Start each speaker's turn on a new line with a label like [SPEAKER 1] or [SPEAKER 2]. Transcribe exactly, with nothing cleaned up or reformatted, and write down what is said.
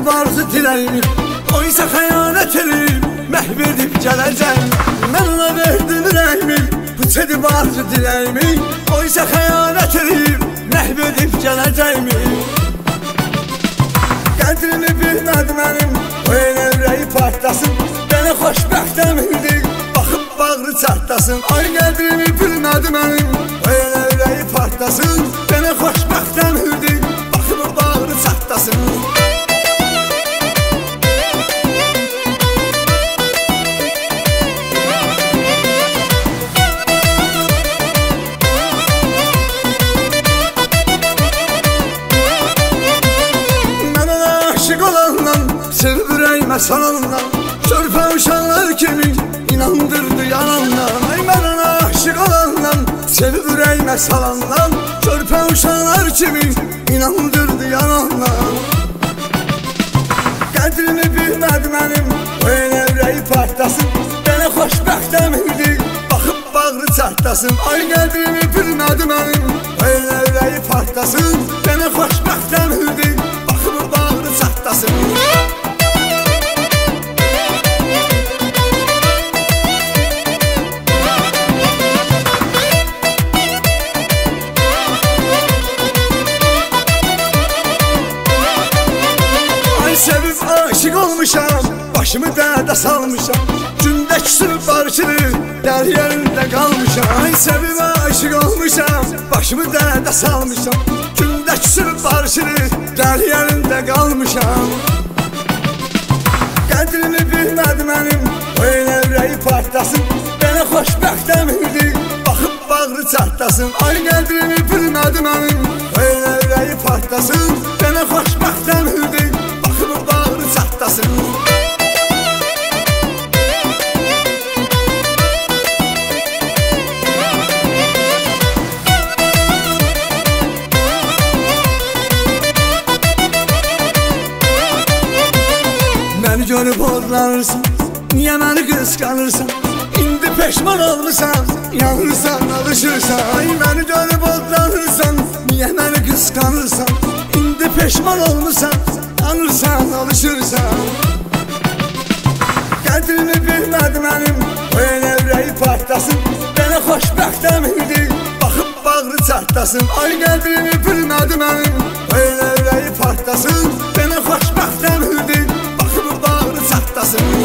[SPEAKER 1] edib arzu diləyimi, o isə xəyanət edib, məhv edib gələcəyimi. Mən ona verdim ürəyimi, puç edib arzu diləyimi, o isə xəyanət edib, məhv edib gələcəyimi. Qədrini bilmədi mənim, o elə ürəyi partlasın, bəni xoşbəxtəm idi, baxıb bağrı çatlasın. Ay qədrini bilmədi mənim, o elə ürəyi partlasın, bəni xoşbəxtəm idi, baxıb bağrı çatlasın. Sevib ürəyimə salandan, körpə uşaqlar kimi inandırdı yalandan. Ay mən ona aşıq olandan, sevib ürəyimə salandan, körpə uşaqlar kimi inandırdı yalandan. Qədrini bilmədi mənim, o elə ürəyi partlasın, bəni xoşbəxtəm idi, baxıb bağrı çatlasın. Ay qədrini bilmədi mənim, o elə ürəyi partlasın, bəni xoşbəxtəm idi, baxıb bağrı çatlasın. Sevib aşıq olmuşam, başımı dərdə salmışam, gündə küsürüb barışırır, dər yerində qalmışam. Ay sevib aşıq olmuşam, başımı dərdə salmışam, gündə küsürüb barışırır, dər yerində qalmışam. Qədrini bilmədi mənim, o elə ürəyi partlasın, bəni xoşbəxtəm idi, baxıb bağrı çatlasın. Ay qədrini bilmədi mənim, o elə ürəyi partlasın, bəni xoşbəxtəm idi, bağrı çatlasın. Məni görüb odlanırsan, niyə məni qısqanırsan? İndi peşman olmuşsan, yanırsan, alışırsan. Ay məni görüb odlanırsan, niyə məni qısqanırsan? İndi peşman olmuşsan, yanırsan, alışırsan. Qədrini bilmədi mənim, o elə ürəyi partlasın, bəni xoşbəxtəm idi, baxıb bağrı çatlasın. Ay qədrini bilmədi mənim, o elə ürəyi partlasın, bəni xoşbəxtəm idi, baxıb bağrı çatlasın.